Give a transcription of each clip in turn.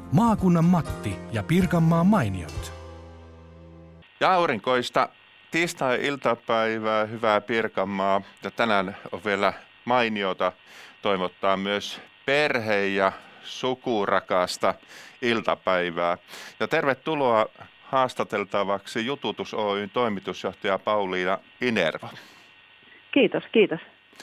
Maakunnan Matti ja Pirkanmaan mainiot. Ja aurinkoista tiistai-iltapäivää, hyvää Pirkanmaa. Ja tänään on vielä mainiota toivottaa myös perhe- ja sukurakasta iltapäivää. Ja tervetuloa haastateltavaksi Jututus Oyn toimitusjohtaja Pauliina Inerva. Kiitos, kiitos.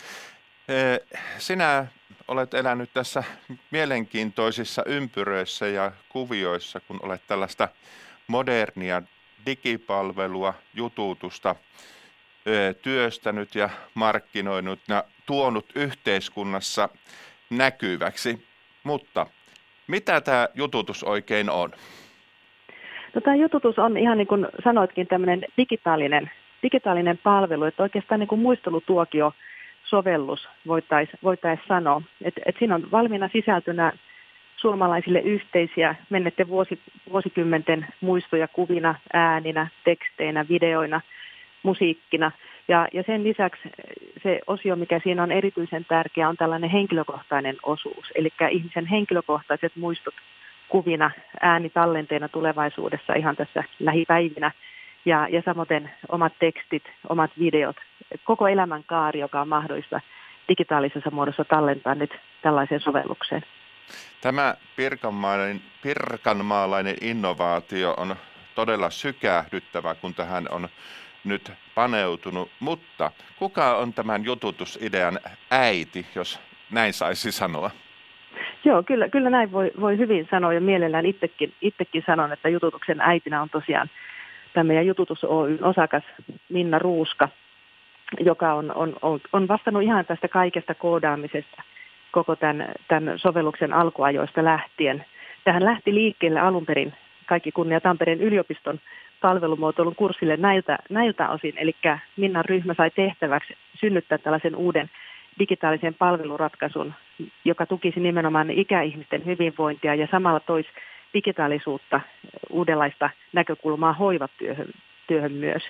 Sinä olet elänyt tässä mielenkiintoisissa ympyröissä ja kuvioissa, kun olet tällaista modernia digipalvelua, jututusta työstänyt ja markkinoinut ja tuonut yhteiskunnassa näkyväksi. Mutta mitä tämä jututus oikein on? No, tämä jututus on ihan niin kuin sanoitkin tämmöinen digitaalinen palvelu, että oikeastaan niin kuin muistelutuokio-sovellus voitaisiin sanoa. Et siinä on valmiina sisältönä suomalaisille yhteisiä menneiden vuosikymmenten muistoja kuvina, ääninä, teksteinä, videoina, musiikkina. Ja sen lisäksi se osio, mikä siinä on erityisen tärkeä, on tällainen henkilökohtainen osuus. Eli ihmisen henkilökohtaiset muistot kuvina, äänitallenteena tulevaisuudessa ihan tässä lähipäivinä. Ja samoin omat tekstit, omat videot, koko elämänkaari, joka on mahdollista digitaalisessa muodossa tallentaa nyt tällaiseen sovellukseen. Tämä pirkanmaalainen innovaatio on todella sykähdyttävä, kun tähän on nyt paneutunut. Mutta kuka on tämän jututusidean äiti, jos näin saisi sanoa? Joo, kyllä näin voi hyvin sanoa ja mielellään itsekin sanon, että jututuksen äitinä on tosiaan tämä meidän Jututus Oyn osakas Minna Ruuska, joka on vastannut ihan tästä kaikesta koodaamisesta koko tämän sovelluksen alkuajoista lähtien. Tähän lähti liikkeelle alun perin kaikki kunnia Tampereen yliopiston palvelumuotoilun kurssille näiltä osin. Eli Minnan ryhmä sai tehtäväksi synnyttää tällaisen uuden digitaalisen palveluratkaisun, joka tukisi nimenomaan ikäihmisten hyvinvointia ja samalla toisi digitaalisuutta, uudenlaista näkökulmaa hoivatyöhön myös.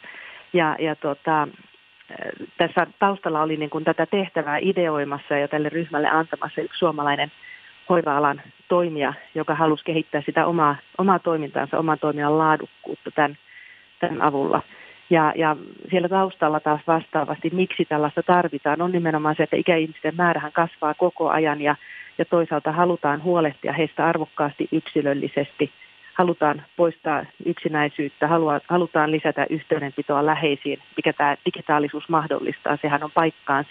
Tässä taustalla oli niin kuin tätä tehtävää ideoimassa ja tälle ryhmälle antamassa yksi suomalainen hoiva-alan toimija, joka halusi kehittää sitä omaa toimintaansa, oman toiminnan laadukkuutta tämän avulla. Ja siellä taustalla taas vastaavasti, miksi tällaista tarvitaan, on nimenomaan se, että ikäihmisten määrähän kasvaa koko ajan ja toisaalta halutaan huolehtia heistä arvokkaasti yksilöllisesti, halutaan poistaa yksinäisyyttä, halutaan lisätä yhteydenpitoa läheisiin, mikä tämä digitaalisuus mahdollistaa. Sehän on paikkaan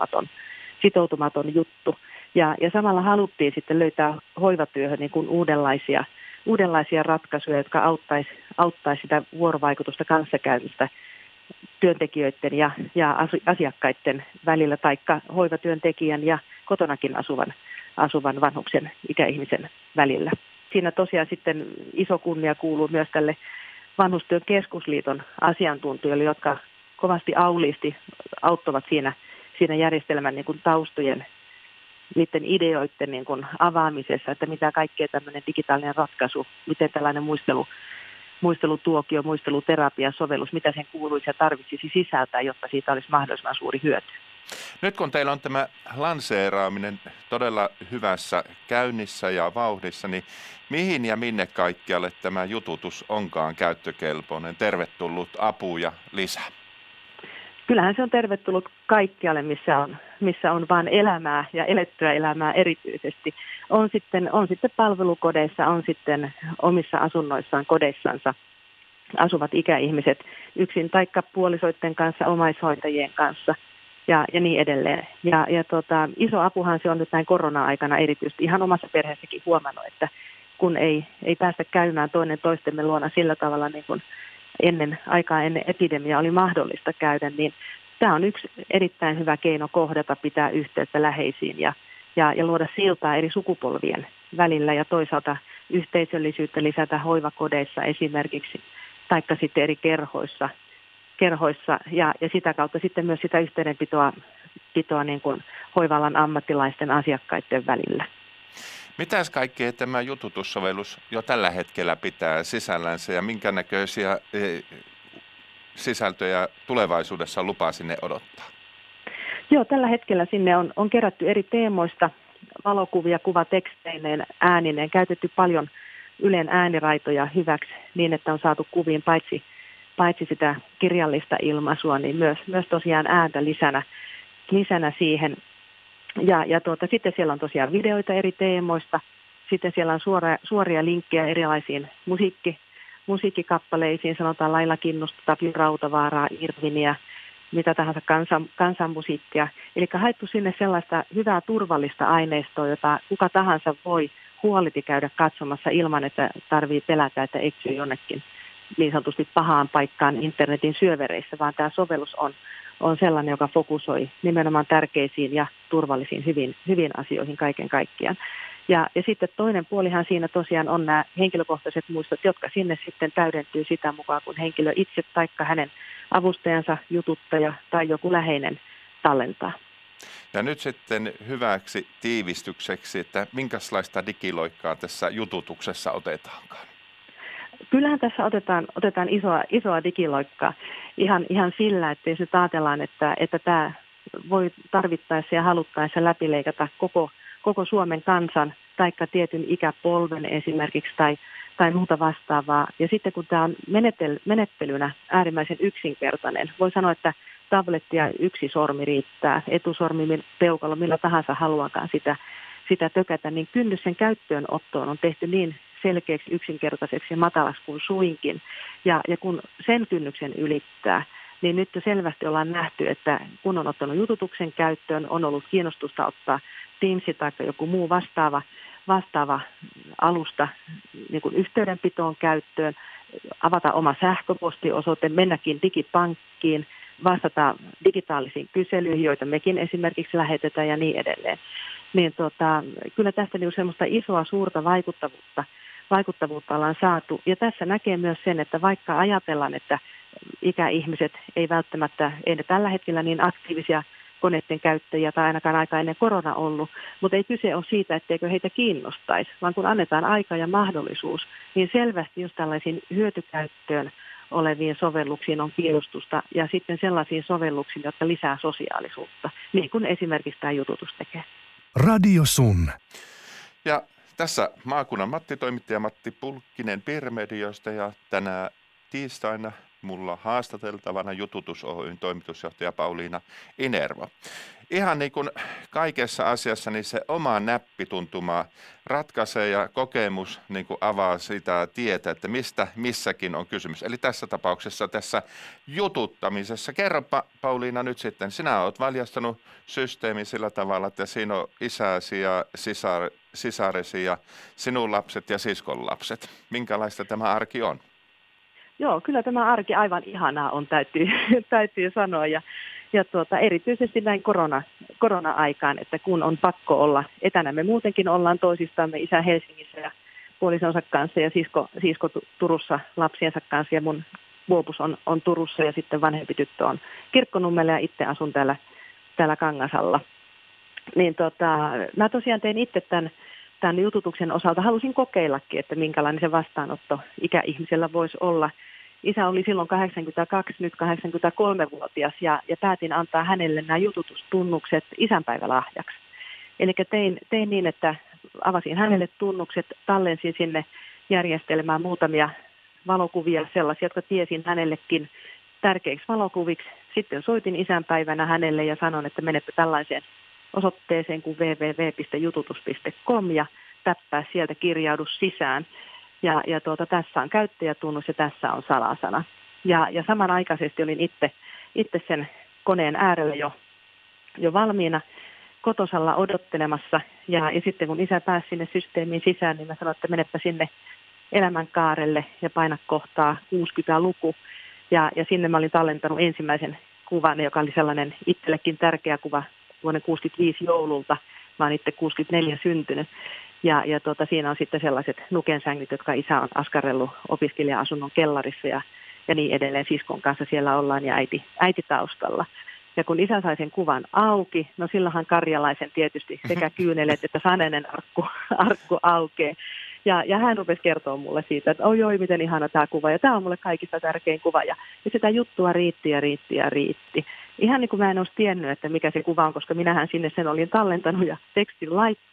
sitoutumaton juttu. Ja samalla haluttiin sitten löytää hoivatyöhön niin kuin uudenlaisia ratkaisuja, jotka auttaisi sitä vuorovaikutusta kanssakäymistä työntekijöiden ja asiakkaiden välillä, taikka hoivatyöntekijän ja kotonakin asuvan vanhuksen ikäihmisen välillä. Siinä tosiaan sitten iso kunnia kuuluu myös tälle Vanhustyön keskusliiton asiantuntijoille, jotka kovasti auliisti auttavat siinä järjestelmän niin kuin taustojen, niiden ideoiden niin kuin avaamisessa, että mitä kaikkea tämmöinen digitaalinen ratkaisu, miten tällainen muistelutuokio, muisteluterapia, sovellus, mitä sen kuuluisi ja tarvitsisi sisältää, jotta siitä olisi mahdollisimman suuri hyöty. Nyt kun teillä on tämä lanseeraaminen todella hyvässä käynnissä ja vauhdissa, niin mihin ja minne kaikkialle tämä jututus onkaan käyttökelpoinen? Tervetullut apu ja lisää. Kyllähän se on tervetullut kaikkialle, missä on vain elämää ja elettyä elämää erityisesti. On sitten palvelukodeissa, on sitten omissa asunnoissaan, kodeissansa asuvat ikäihmiset yksin taikka puolisoiden kanssa, omaishoitajien kanssa ja niin edelleen. Iso apuhan se on nyt näin korona-aikana erityisesti ihan omassa perheessäkin huomannut, että kun ei päästä käymään toinen toistemme luona sillä tavalla niin kuin ennen epidemiaa oli mahdollista käydä, niin tämä on yksi erittäin hyvä keino kohdata, pitää yhteyttä läheisiin ja luoda siltaa eri sukupolvien välillä ja toisaalta yhteisöllisyyttä lisätä hoivakodeissa esimerkiksi, taikka sitten eri kerhoissa ja sitä kautta sitten myös sitä yhteydenpitoa niin kuin hoiva-alan ammattilaisten asiakkaiden välillä. Mitäs kaikkea tämä jututussovellus jo tällä hetkellä pitää sisällänsä ja minkä näköisiä sisältöjä tulevaisuudessa lupaa sinne odottaa? Joo, tällä hetkellä sinne on kerätty eri teemoista valokuvia, kuvateksteineen, äänineen, käytetty Ylen ääniraitoja hyväksi niin, että on saatu kuviin paitsi sitä kirjallista ilmaisua, niin myös tosiaan ääntä lisänä siihen. Ja sitten siellä on tosiaan videoita eri teemoista. Sitten siellä on suoria linkkejä erilaisiin musiikkikappaleisiin, sanotaan Laila Kinnusta, Tapio Rautavaaraa, Irviniä, mitä tahansa kansanmusiikkia. Eli haettu sinne sellaista hyvää turvallista aineistoa, jota kuka tahansa voi huoliti käydä katsomassa ilman, että tarvii pelätä, että eksyy jonnekin niin sanotusti pahaan paikkaan internetin syövereissä, vaan tämä sovellus on sellainen, joka fokusoi nimenomaan tärkeisiin ja turvallisiin hyvin asioihin kaiken kaikkiaan. Ja sitten toinen puolihan siinä tosiaan on nämä henkilökohtaiset muistot, jotka sinne sitten täydentyy sitä mukaan, kun henkilö itse taikka hänen avustajansa, jututtaja tai joku läheinen tallentaa. Ja nyt sitten hyväksi tiivistykseksi, että minkälaista digiloikkaa tässä jututuksessa otetaankaan? Kyllähän tässä otetaan isoa digiloikkaa ihan sillä, että jos nyt ajatellaan, että tämä voi tarvittaessa ja haluttaessa läpileikata koko Suomen kansan taikka tietyn ikäpolven esimerkiksi tai muuta vastaavaa. Ja sitten kun tämä on menettelynä äärimmäisen yksinkertainen, voi sanoa, että tabletti ja yksi sormi riittää, etusormi, peukalo, millä tahansa haluakaan sitä tökätä, niin kynnys sen käyttöönottoon on tehty niin selkeäksi, yksinkertaiseksi ja matalaksi kuin suinkin. Ja kun sen kynnyksen ylittää, niin nyt selvästi ollaan nähty, että kun on ottanut jututuksen käyttöön, on ollut kiinnostusta ottaa Teams tai joku muu vastaava alusta niin kuin yhteydenpitoon käyttöön, avata oma sähköpostiosoite, mennäkin digipankkiin, vastata digitaalisiin kyselyihin, joita mekin esimerkiksi lähetetään ja niin edelleen. Niin kyllä tästä niin semmoista isoa suurta vaikuttavuutta ollaan saatu. Ja tässä näkee myös sen, että vaikka ajatellaan, että ikäihmiset ei välttämättä, ei ne tällä hetkellä niin aktiivisia koneiden käyttäjiä tai ainakaan aika ennen korona ollut, mutta ei kyse ole siitä, etteikö heitä kiinnostaisi, vaan kun annetaan aika ja mahdollisuus, niin selvästi just tällaisiin hyötykäyttöön oleviin sovelluksiin on kiinnostusta ja sitten sellaisiin sovelluksiin, jotka lisää sosiaalisuutta, niin kuin esimerkiksi tämä jututus tekee. Radio Sun. Ja tässä maakunnan Matti-toimittaja Matti Pulkkinen Piirmediosta ja tänä tiistaina mulla haastateltavana Jututus Oyn toimitusjohtaja Pauliina Inervo. Ihan niin kuin kaikessa asiassa, niin se oma näppituntuma ratkaisee ja kokemus niin kuin avaa sitä tietä, että mistä missäkin on kysymys. Eli tässä tapauksessa tässä jututtamisessa. Kerropa Pauliina nyt sitten, sinä olet valjastanut systeemi sillä tavalla, että siinä on isäsi ja sisaresi ja sinun lapset ja siskon lapset. Minkälaista tämä arki on? Joo, kyllä tämä arki aivan ihanaa on, täytyy sanoa. Ja erityisesti näin korona-aikaan, että kun on pakko olla etänä, me muutenkin ollaan toisistamme, isä Helsingissä ja puolisonsa kanssa ja sisko Turussa lapsiensa kanssa ja mun vuopus on Turussa ja sitten vanhempi tyttö on Kirkkonummella ja itse asun täällä Kangasalla. Niin mä tosiaan tein itse tämän jututuksen osalta, halusin kokeillakin, että minkälainen se vastaanotto ikäihmisellä voisi olla. Isä oli silloin 82, nyt 83-vuotias ja päätin antaa hänelle nämä jututustunnukset isänpäivälahjaksi. Eli tein niin, että avasin hänelle tunnukset, tallensin sinne järjestelmään muutamia valokuvia, sellaisia, jotka tiesin hänellekin tärkeiksi valokuviksi. Sitten soitin isänpäivänä hänelle ja sanoin, että menepä tällaiseen osoitteeseen kuin www.jututus.com ja täppää sieltä, kirjaudu sisään. Ja tässä on käyttäjätunnus ja tässä on salasana. Ja samanaikaisesti olin itse sen koneen äärellä jo valmiina kotosalla odottelemassa. Ja sitten kun isä pääsi sinne systeemiin sisään, niin mä sanoin, että menepä sinne elämänkaarelle ja paina kohtaa 60-luku. Ja sinne mä olin tallentanut ensimmäisen kuvan, joka oli sellainen itsellekin tärkeä kuva vuoden 65 joululta. Mä oon itse 64 syntynyt. Ja siinä on sitten sellaiset nukensängyt, jotka isä on askarrellut opiskelija-asunnon kellarissa ja niin edelleen. Siskon kanssa siellä ollaan ja äiti taustalla. Ja kun isä sai sen kuvan auki, no silloinhan karjalaisen tietysti sekä kyynelet että saneinen arkku aukeaa. Ja hän rupesi kertoa mulle siitä, että oi, miten ihana tämä kuva. Ja tämä on mulle kaikista tärkein kuva. Ja sitä juttua riitti. Ihan niin kuin mä en olisi tiennyt, että mikä se kuva on, koska minähän sinne sen olin tallentanut ja tekstin laittanut.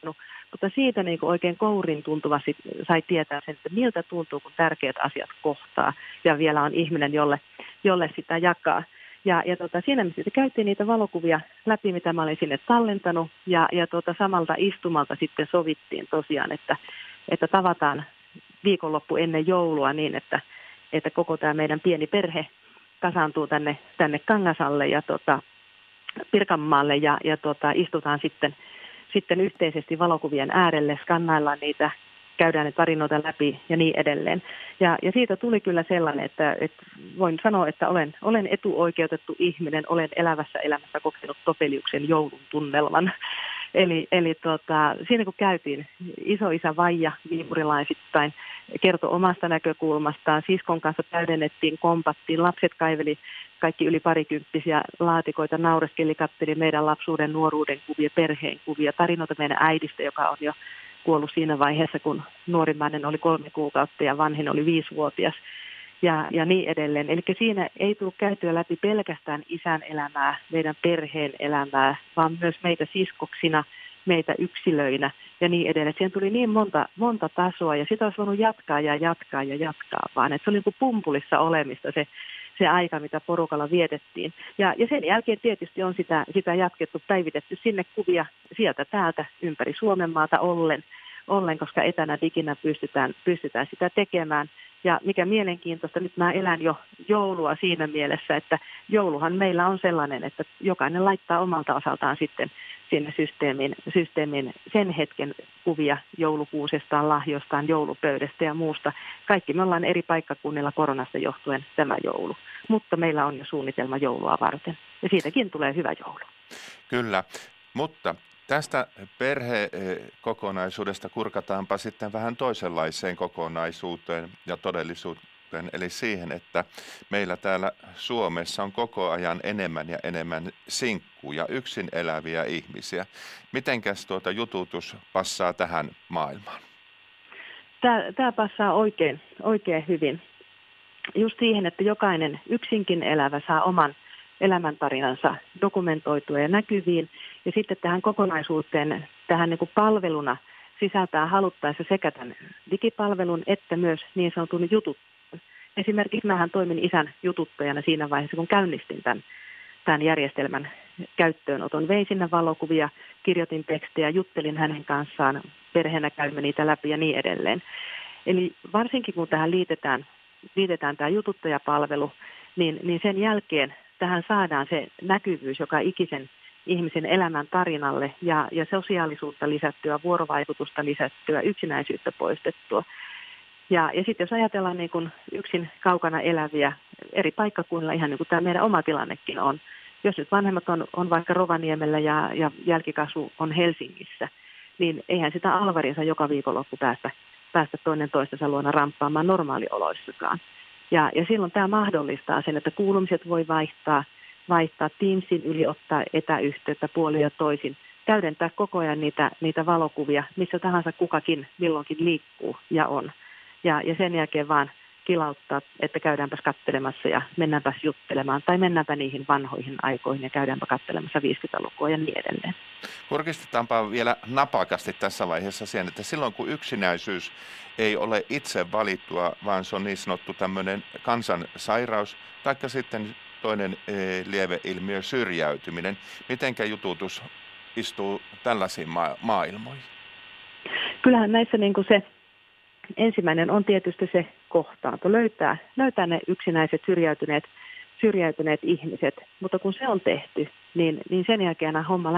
mutta siitä niin kuin oikein kourin tuntuvasti sai tietää sen, että miltä tuntuu, kun tärkeät asiat kohtaa ja vielä on ihminen, jolle sitä jakaa. Ja siinä me sitten käytiin niitä valokuvia läpi, mitä mä olin sinne tallentanut ja samalta istumalta sitten sovittiin tosiaan, että tavataan viikonloppu ennen joulua niin, että koko tämä meidän pieni perhe kasaantuu tänne Kangasalle ja Pirkanmaalle ja istutaan sitten yhteisesti valokuvien äärelle, skannaillaan niitä, käydään ne tarinoita läpi ja niin edelleen. Ja siitä tuli kyllä sellainen, että voin sanoa, että olen etuoikeutettu ihminen, olen elävässä elämässä kokenut Topeliuksen joulun tunnelman. Eli siinä kun käytiin, isoisä Vaija viipurilaisittain kertoi omasta näkökulmastaan, siskon kanssa täydennettiin, kompattiin, lapset kaiveli kaikki yli parikymppisiä laatikoita, naureskeli, katteli meidän lapsuuden, nuoruuden kuvia, perheen kuvia, tarinoita meidän äidistä, joka on jo kuollut siinä vaiheessa, kun nuorimmainen oli 3 kuukautta ja vanhin oli 5-vuotias ja niin edelleen. Eli siinä ei tullut käytyä läpi pelkästään isän elämää, meidän perheen elämää, vaan myös meitä siskoksina, meitä yksilöinä ja niin edelleen. Siihen tuli niin monta tasoa ja sitä olisi voinut jatkaa ja jatkaa ja jatkaa, vaan että se oli niin kuin pumpulissa olemista se aika, mitä porukalla vietettiin. Ja sen jälkeen tietysti on sitä jatkettu, päivitetty sinne kuvia sieltä täältä ympäri Suomenmaata ollen, koska etänä diginä pystytään sitä tekemään. Ja mikä mielenkiintoista, nyt mä elän jo joulua siinä mielessä, että jouluhan meillä on sellainen, että jokainen laittaa omalta osaltaan sitten sinne systeemiin sen hetken kuvia joulukuusestaan, lahjostaan, joulupöydästä ja muusta. Kaikki me ollaan eri paikkakunnilla koronasta johtuen tämä joulu, mutta meillä on jo suunnitelma joulua varten ja siitäkin tulee hyvä joulu. Kyllä, mutta tästä perhekokonaisuudesta kurkataanpa sitten vähän toisenlaiseen kokonaisuuteen ja todellisuuteen, eli siihen, että meillä täällä Suomessa on koko ajan enemmän ja enemmän sinkkuja, yksin eläviä ihmisiä. Mitenkäs jututus passaa tähän maailmaan? Tämä passaa oikein hyvin. Just siihen, että jokainen yksinkin elävä saa oman elämäntarinansa dokumentoitua ja näkyviin. Ja sitten tähän kokonaisuuteen, tähän niin kuin palveluna sisältää haluttaessa sekä tämän digipalvelun että myös niin sanotun jutut. Esimerkiksi mähän toimin isän jututtajana siinä vaiheessa, kun käynnistin tämän järjestelmän käyttöönoton. Vein sinne valokuvia, kirjoitin tekstejä, juttelin hänen kanssaan, perheenä käymme niitä läpi ja niin edelleen. Eli varsinkin kun tähän liitetään tämä jututtajapalvelu, niin sen jälkeen tähän saadaan se näkyvyys, joka ikisen ihmisen elämän tarinalle ja sosiaalisuutta lisättyä, vuorovaikutusta lisättyä, yksinäisyyttä poistettua. Ja sitten jos ajatellaan niin kuin yksin kaukana eläviä eri paikkakunnilla, ihan niin kuin tämä meidän oma tilannekin on. Jos nyt vanhemmat on vaikka Rovaniemellä ja jälkikasvu on Helsingissä, niin eihän sitä alvarinsa joka viikonloppu päästä toinen toistensa luona ramppaamaan normaalioloissakaan. Ja silloin tämä mahdollistaa sen, että kuulumiset voi vaihtaa Teamsin yli, ottaa etäyhteyttä puolin ja toisin, täydentää koko ajan niitä valokuvia, missä tahansa kukakin milloinkin liikkuu ja on. Ja sen jälkeen vaan kilauttaa, että käydäänpäs katselemassa ja mennäänpäs juttelemaan tai mennäänpä niihin vanhoihin aikoihin ja käydäänpä katselemassa 50-lukua ja niin edelleen. Kurkistetaanpa vielä napakasti tässä vaiheessa siihen, että silloin kun yksinäisyys ei ole itse valittua, vaan se on niin sanottu tämmöinen kansansairaus, taikka sitten toinen lieveilmiö syrjäytyminen. Mitenkä jututus istuu tällaisiin maailmoihin? Kyllähän näissä niin kuin se ensimmäinen on tietysti se kohtaanto, löytää ne yksinäiset syrjäytyneet ihmiset, mutta kun se on tehty, niin sen jälkeen homma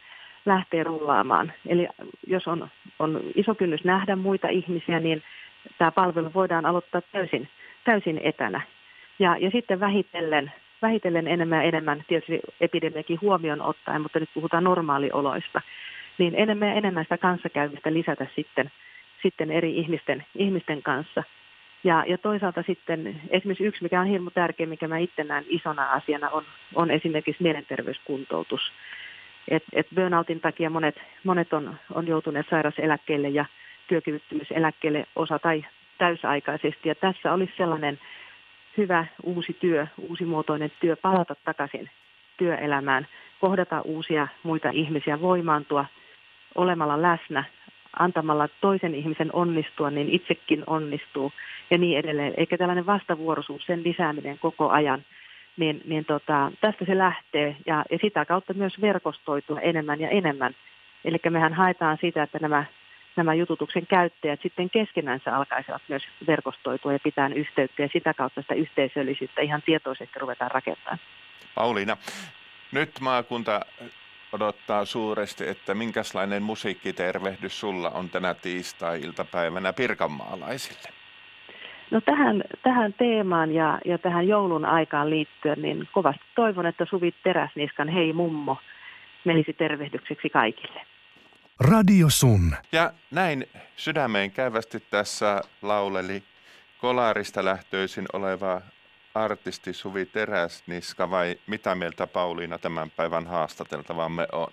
lähtee rullaamaan. Eli jos on iso kynnys nähdä muita ihmisiä, niin tämä palvelu voidaan aloittaa täysin etänä. Ja sitten vähitellen enemmän ja enemmän, tietysti epidemiakin huomioon ottaen, mutta nyt puhutaan normaalioloista, niin enemmän ja enemmän sitä kanssakäymistä lisätä sitten eri ihmisten kanssa. Ja toisaalta sitten esimerkiksi yksi, mikä on hirmu tärkeä, mikä mä itse näen isona asiana, on esimerkiksi mielenterveyskuntoutus. Et burnoutin takia monet on joutuneet sairauseläkkeelle ja työkyvyttömyyseläkkeelle osa tai täysaikaisesti. Ja tässä olisi sellainen hyvä uusi uusimuotoinen työ, palata takaisin työelämään, kohdata uusia muita ihmisiä, voimaantua olemalla läsnä, antamalla toisen ihmisen onnistua, niin itsekin onnistuu ja niin edelleen. Eikä tällainen vastavuoroisuus, sen lisääminen koko ajan, niin tästä se lähtee ja sitä kautta myös verkostoitua enemmän ja enemmän. Eli mehän haetaan sitä, että nämä jututuksen käyttäjät sitten keskenänsä alkaisivat myös verkostoitua ja pitää yhteyttä ja sitä kautta sitä yhteisöllisyyttä ihan tietoisesti ruvetaan rakentamaan. Pauliina, nyt maakunta odottaa suuresti, että minkälainen musiikkitervehdys sulla on tänä tiistai-iltapäivänä pirkanmaalaisille? No tähän teemaan ja tähän joulun aikaan liittyen, niin kovasti toivon, että Suvi Teräsniskan Hei mummo menisi tervehdykseksi kaikille. Radio Sun. Ja näin sydämeen käyvästi tässä lauleli Kolarista lähtöisin oleva artisti Suvi Teräsniska, vai mitä mieltä Pauliina tämän päivän haastateltavamme on?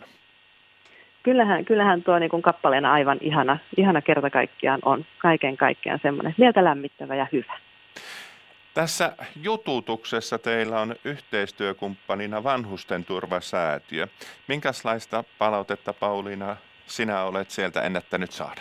Kyllähän tuo niin kuin kappaleena aivan ihana kerta kaikkiaan on. Kaiken kaikkiaan semmoinen mieltä lämmittävä ja hyvä. Tässä jututuksessa teillä on yhteistyökumppanina Vanhustenturvasäätiö. Minkälaista palautetta, Pauliina, sinä olet sieltä ennättänyt saada?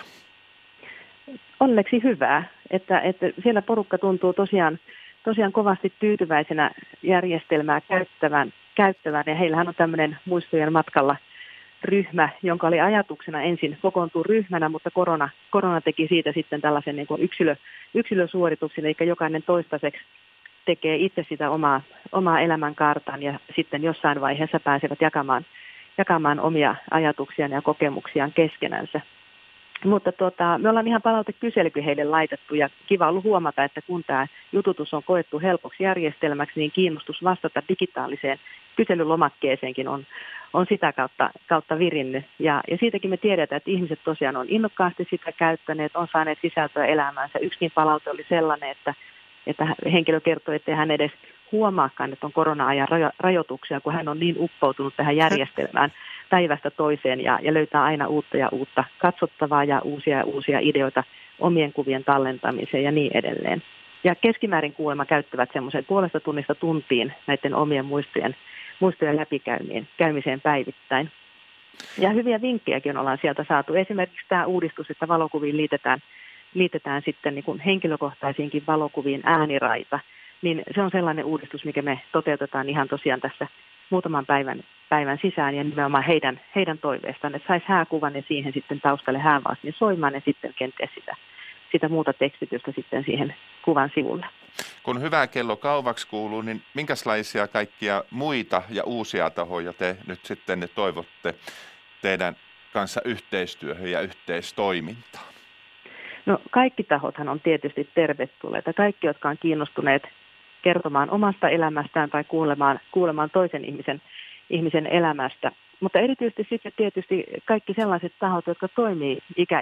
Onneksi hyvää, että siellä porukka tuntuu tosiaan kovasti tyytyväisenä järjestelmää käyttävän ja heillähän on tämmöinen muistojen matkalla ryhmä, jonka oli ajatuksena ensin kokoontua ryhmänä, mutta korona teki siitä sitten tällaisen niin kuin yksilösuorituksen, eli jokainen toistaiseksi tekee itse sitä omaa elämänkaartaan ja sitten jossain vaiheessa pääsevät jakamaan omia ajatuksiaan ja kokemuksiaan keskenänsä. Mutta me ollaan ihan palautekyselykin heille laitettu ja kiva ollut huomata, että kun tämä jututus on koettu helpoksi järjestelmäksi, niin kiinnostus vastata digitaaliseen kyselylomakkeeseenkin on sitä kautta virinnyt. Ja siitäkin me tiedetään, että ihmiset tosiaan on innokkaasti sitä käyttäneet, on saaneet sisältöä elämäänsä. Yksikin palaute oli sellainen, että henkilö kertoi, että hän edes huomaakaan, että on korona-ajan rajoituksia, kun hän on niin uppoutunut tähän järjestelmään päivästä toiseen ja löytää aina uutta ja uutta katsottavaa ja uusia ideoita omien kuvien tallentamiseen ja niin edelleen. Ja keskimäärin kuulemma käyttävät semmoisen puolesta tunnista tuntiin näiden omien muistojen läpikäymiseen päivittäin. Ja hyviä vinkkejäkin ollaan sieltä saatu. Esimerkiksi tämä uudistus, että valokuviin liitetään sitten niin kuin henkilökohtaisiinkin valokuviin ääniraita, niin se on sellainen uudistus, mikä me toteutetaan ihan tosiaan tässä muutaman päivän sisään ja nimenomaan heidän toiveestaan, että saisi hääkuvan ja siihen sitten taustalle häävaastin soimaan ja sitten kenties sitä muuta tekstitystä sitten siihen kuvan sivulle. Kun hyvä kello kauaksi kuuluu, niin minkälaisia kaikkia muita ja uusia tahoja te nyt sitten toivotte teidän kanssa yhteistyöhön ja yhteistoimintaan? No kaikki tahothan on tietysti tervetulleita. Kaikki, jotka on kiinnostuneet kertomaan omasta elämästään tai kuulemaan toisen ihmisen elämästä. Mutta erityisesti sitten tietysti kaikki sellaiset tahot, jotka toimii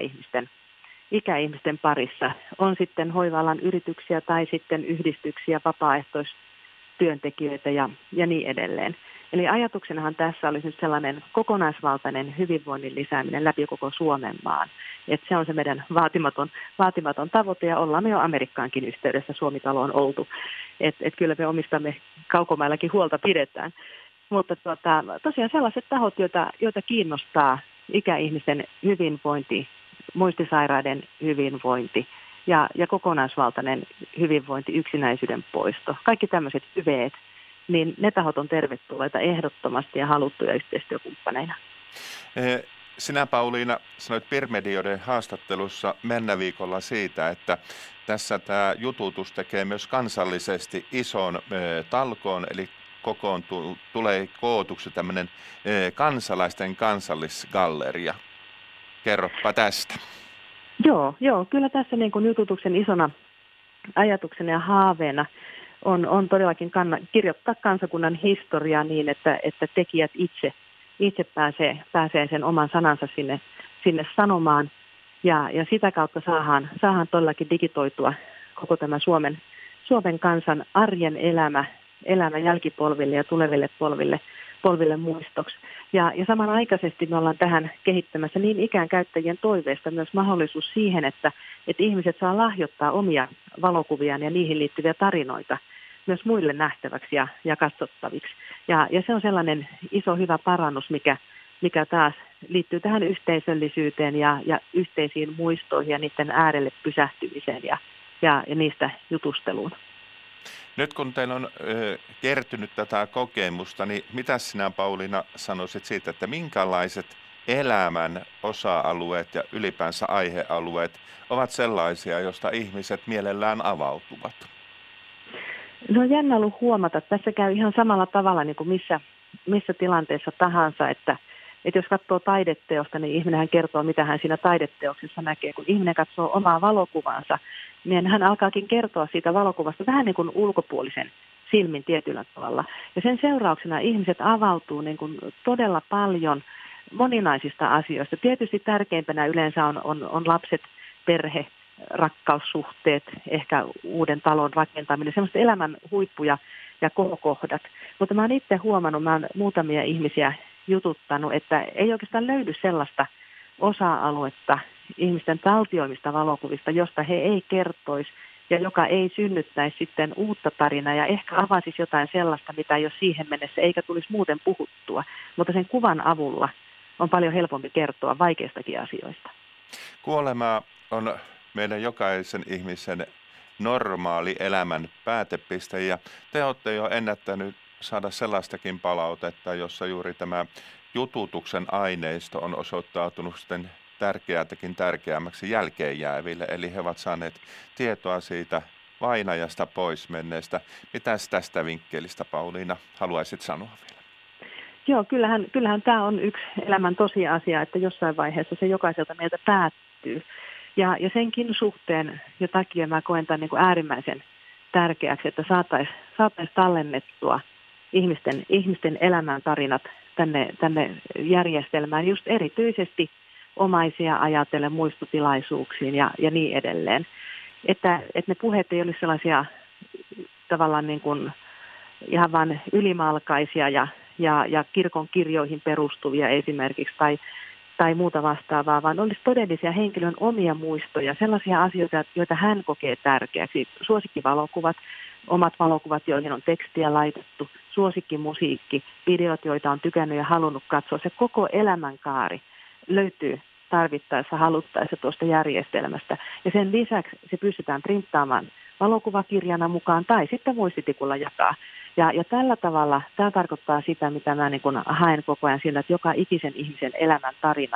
ikäihmisten parissa. On sitten hoiva-alan yrityksiä tai sitten yhdistyksiä, vapaaehtoistyöntekijöitä ja niin edelleen. Eli ajatuksenahan tässä olisi nyt sellainen kokonaisvaltainen hyvinvoinnin lisääminen läpi koko Suomen maan. Että se on se meidän vaatimaton tavoite ja ollaan me jo Amerikkaankin yhteydessä, Suomi-talo on oltu. Että kyllä me omistamme kaukomaillakin huolta pidetään. Mutta tosiaan sellaiset tahot, joita kiinnostaa ikäihmisten hyvinvointi, muistisairaiden hyvinvointi ja kokonaisvaltainen hyvinvointi, yksinäisyyden poisto. Kaikki tämmöiset hyveet, niin ne tahot on tervetulleita ehdottomasti ja haluttuja yhteistyökumppaneina. Sinä, Pauliina, sanoit Pirmedioiden haastattelussa mennä viikolla siitä, että tässä tämä jututus tekee myös kansallisesti ison talkoon, eli tulee kootuksi tämmöinen kansalaisten kansallisgalleria. Kerropa tästä. Joo, kyllä tässä niin kuin jututuksen isona ajatuksena ja haaveena on todellakin kirjoittaa kansakunnan historiaa niin, että tekijät itse pääsee sen oman sanansa sinne sanomaan ja sitä kautta saadaan todellakin digitoitua koko tämä Suomen kansan arjen elämä jälkipolville ja tuleville polville muistoksi. Ja samanaikaisesti me ollaan tähän kehittämässä niin ikään käyttäjien toiveesta myös mahdollisuus siihen, että ihmiset saa lahjoittaa omia valokuviaan ja niihin liittyviä tarinoita myös muille nähtäväksi ja katsottaviksi. Ja se on sellainen iso hyvä parannus, mikä taas liittyy tähän yhteisöllisyyteen ja yhteisiin muistoihin ja niiden äärelle pysähtymiseen ja niistä jutusteluun. Nyt kun teillä on kertynyt tätä kokemusta, niin mitä sinä, Pauliina, sanoisit siitä, että minkälaiset elämän osa-alueet ja ylipäänsä aihealueet ovat sellaisia, joista ihmiset mielellään avautuvat? No on jännä ollut huomata, että tässä käy ihan samalla tavalla niin kuin missä tilanteessa tahansa, että jos katsoo taideteosta, niin ihminenhän kertoo, mitä hän siinä taideteoksessa näkee. Kun ihminen katsoo omaa valokuvansa, niin hän alkaakin kertoa siitä valokuvasta vähän niin kuin ulkopuolisen silmin tietyllä tavalla. Ja sen seurauksena ihmiset avautuu niin kuin todella paljon moninaisista asioista. Tietysti tärkeimpänä yleensä on lapset, perhe, rakkaussuhteet, ehkä uuden talon rakentaminen, semmoista elämän huippuja ja kohokohdat. Mutta mä oon itse huomannut, mä oon muutamia ihmisiä jututtanut, että ei oikeastaan löydy sellaista osa-aluetta ihmisten taltioimista valokuvista, josta he ei kertoisi ja joka ei synnyttäisi sitten uutta tarinaa ja ehkä avaisisi jotain sellaista, mitä ei ole siihen mennessä eikä tulisi muuten puhuttua. Mutta sen kuvan avulla on paljon helpompi kertoa vaikeistakin asioista. Kuolema on meidän jokaisen ihmisen normaali elämän päätepiste ja te olette jo ennättänyt saada sellaistakin palautetta, jossa juuri tämä jututuksen aineisto on osoittautunut sitten tärkeämmäksi jälkeen jääville, eli he ovat saaneet tietoa siitä vainajasta pois menneestä. Mitäs tästä vinkkelistä, Pauliina, haluaisit sanoa vielä? Joo, kyllähän tämä on yksi elämän tosiasia, että jossain vaiheessa se jokaiselta meiltä päättyy. Ja senkin suhteen jo takia mä koen tämän niin kuin äärimmäisen tärkeäksi, että saataisiin tallennettua ihmisten elämäntarinat tänne järjestelmään, just erityisesti omaisia ajatellen muistotilaisuuksiin ja niin edelleen. Että ne puheet ei olisi sellaisia tavallaan niin kuin ihan vain ylimalkaisia ja kirkon kirjoihin perustuvia esimerkiksi tai muuta vastaavaa, vaan olisi todellisia henkilön omia muistoja, sellaisia asioita, joita hän kokee tärkeäksi. Suosikkivalokuvat, omat valokuvat, joihin on tekstiä laitettu, suosikkimusiikki, videot, joita on tykännyt ja halunnut katsoa. Se koko elämänkaari löytyy tarvittaessa, haluttaessa tuosta järjestelmästä. Ja sen lisäksi se pystytään printtaamaan valokuvakirjana mukaan tai sitten muistitikulla jakaa. Ja tällä tavalla tämä tarkoittaa sitä, mitä mä niin kun haen koko ajan sillä, että joka ikisen ihmisen elämän tarina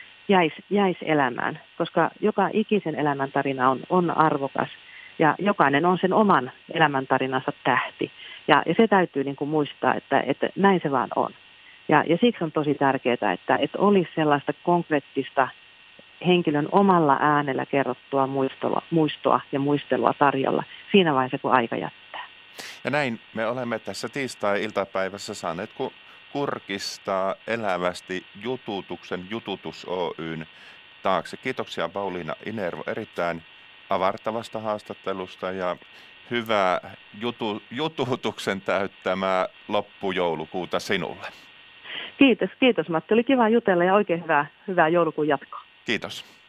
jäisi elämään, koska joka ikisen elämän tarina on arvokas ja jokainen on sen oman elämäntarinansa tähti. Ja se täytyy niin kuin muistaa, että näin se vaan on. Ja siksi on tosi tärkeää, että olisi sellaista konkreettista henkilön omalla äänellä kerrottua muistoa ja muistelua tarjolla siinä vaiheessa, kun aika jättää. Ja näin me olemme tässä tiistai-iltapäivässä saaneet kurkistaa elävästi jututuksen Jututus Oyn taakse. Kiitoksia Pauliina Inervo erittäin avartavasta haastattelusta ja hyvää jututuksen täyttämää loppujoulukuuta sinulle. Kiitos Matti. Oli kiva jutella ja oikein hyvää joulukuun jatkoa. Kiitos.